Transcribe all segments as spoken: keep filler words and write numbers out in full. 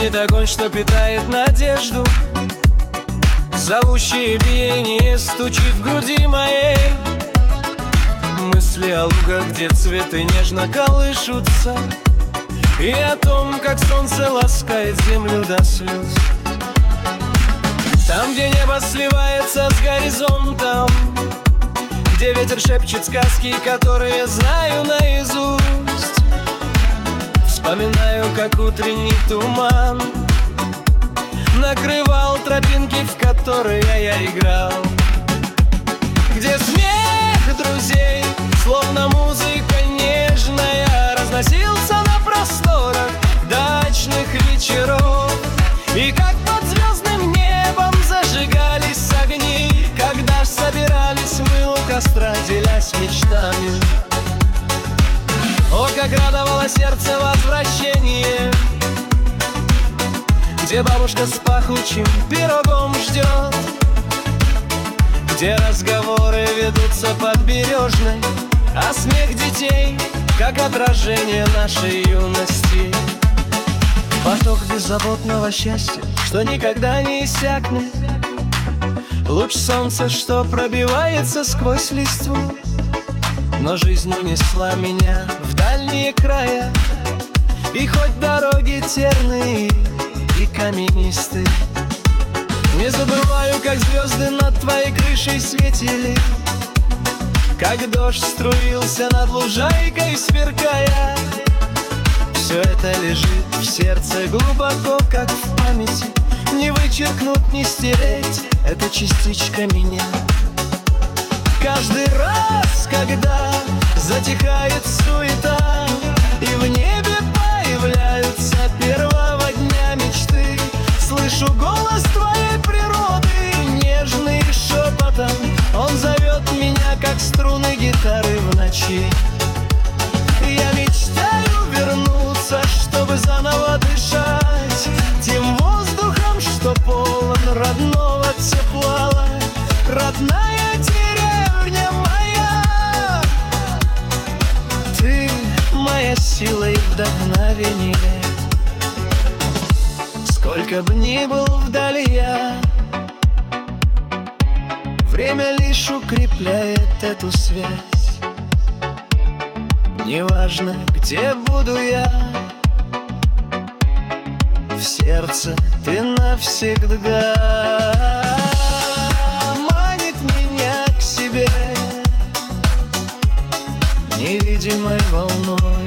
Горит огонь, что питает надежду. Зовущее биение стучит в груди моей. Мысли о лугах, где цветы нежно колышутся, и о том, как солнце ласкает землю до слез. Там, где небо сливается с горизонтом, где ветер шепчет сказки, которые знаю наизусть. Вспоминаю, как утренний туман накрывал тропинки, в которые я играл. Где смех друзей, словно музыка нежная, разносился на просторах дачных вечеров. И как под звездным небом зажигались огни, когда ж собирались мы у костра, делясь мечтами. О, как радовало сердце возвращение, где бабушка с пахучим пирогом ждет, где разговоры ведутся под бережной, а смех детей, как отражение нашей юности. Поток беззаботного счастья, что никогда не иссякнет, луч солнца, что пробивается сквозь листву. Но жизнь унесла меня в дальние края, и хоть дороги терные и каменистые, не забываю, как звезды над твоей крышей светили, как дождь струился над лужайкой, сверкая. Все это лежит в сердце глубоко, как в памяти, не вычеркнуть, не стереть, это частичка меня. Каждый раз, когда затихает суета, и в небе появляются первого дня мечты, слышу голос твоей природы, нежный шепотом. Он зовет меня, как струны гитары в ночи. Я мечтаю вернуться, чтобы заново дышать тем воздухом, что полон родного тепла. Родная деревня моя, ты моя сила и вдохновение. Сколько бы ни был вдали я, время лишь укрепляет эту связь. Неважно, где буду я, в сердце ты навсегда. Манит меня к себе невидимой волной,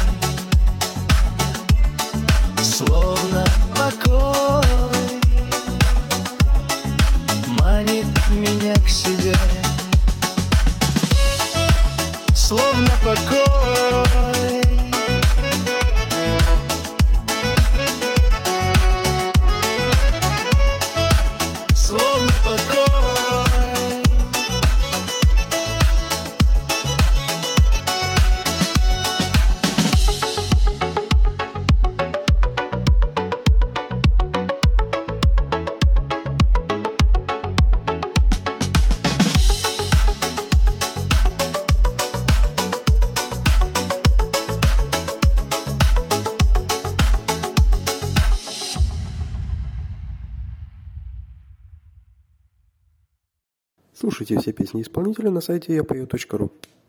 словно покой. Манит меня к себе, словно покой. Словно покой. Слушайте все песни исполнителя на сайте я пою точка ру.